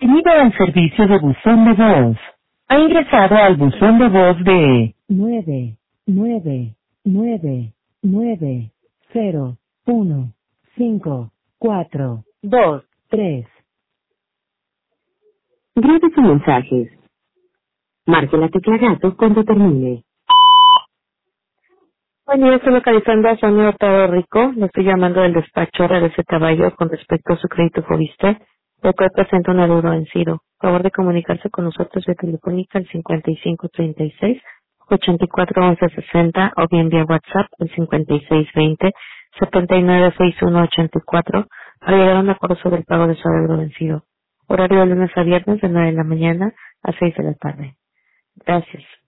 Bienvenido al servicio de buzón de voz. Ha ingresado al buzón de voz de 999901543. Grabe sus mensajes. Marque la tecla gato cuando termine. Buen día, estoy localizando a Sonia Hurtado Rico. Le estoy llamando del despacho RDC Caballo con respecto a su crédito Fobiste, el cual presenta un adeudo vencido. Por favor de comunicarse con nosotros vía telefónica al 5536-841160 o bien vía WhatsApp al 5620-796184 para llegar a un acuerdo sobre el pago de su adeudo vencido. Horario de lunes a viernes de 9 de la mañana a 6 de la tarde. Gracias.